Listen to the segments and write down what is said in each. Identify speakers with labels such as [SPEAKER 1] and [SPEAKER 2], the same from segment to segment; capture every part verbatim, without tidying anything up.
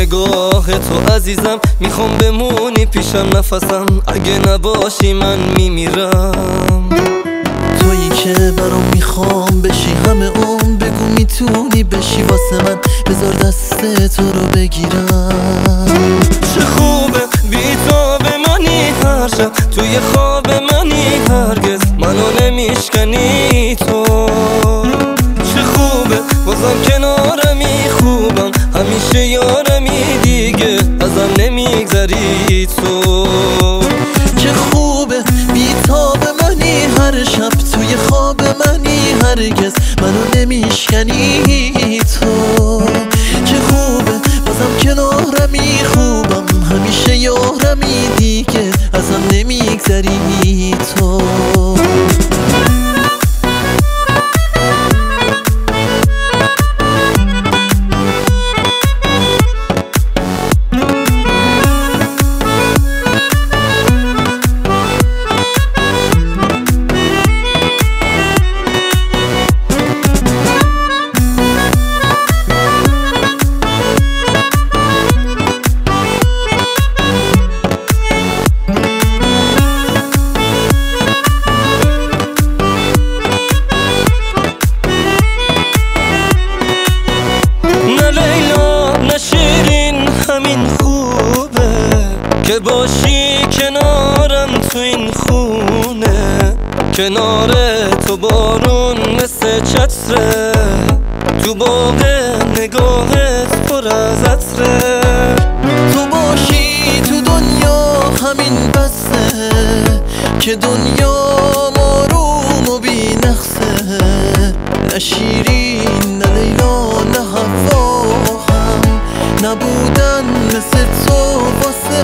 [SPEAKER 1] نگاه تو عزیزم، میخوام بمونی پیشم نفسم، اگه نباشی من میمیرم.
[SPEAKER 2] تویی که برام میخوام بشی همه اون، بگو میتونی بشی واسه من، بذار دست تو رو بگیرم.
[SPEAKER 1] چه خوبه بی تو بمانی هر شب، توی خواب منی هرگز منو نمیشکنی تو. چه خوبه بازم کنارمی، خوبم همیشه یارمی، دیگه ازم نمیگذری تو.
[SPEAKER 2] چه خوبه بی تاب منی هر شب، توی خواب منی هرگز منو نمیشکنی تو. چه خوبه بازم کنارمی، خوبم همیشه یارمی، دیگه ازم نمیگذری تو.
[SPEAKER 1] همین خوبه که باشی کنارم تو این خونه، کنار تو بارون مثل چتره، تو باغ نگاهت پر از عطره.
[SPEAKER 2] تو باشی تو دنیا همین بسه، که دنیا آروم و بی نقصه. نه شیرین نه لیلا نه حوا هم نبودن مثل تو واسه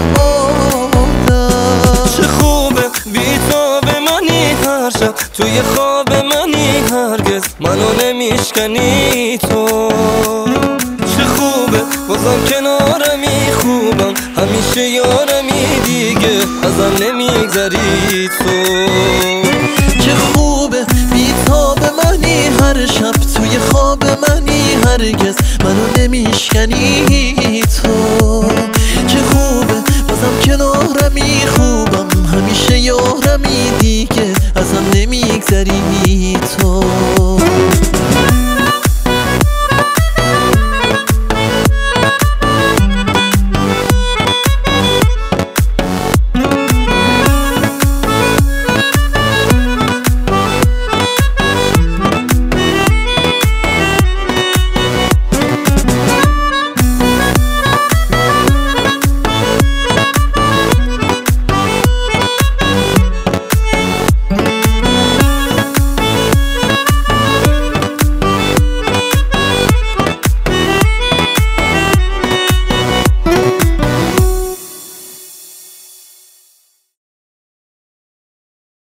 [SPEAKER 2] آدم.
[SPEAKER 1] چه خوبه بی تو بمانی هر شب، توی خواب منی هرگز منو نمیشکنی تو. چه خوبه بازم کنارمی، خوبم همیشه یارمی، دیگه ازم نمیگذری تو.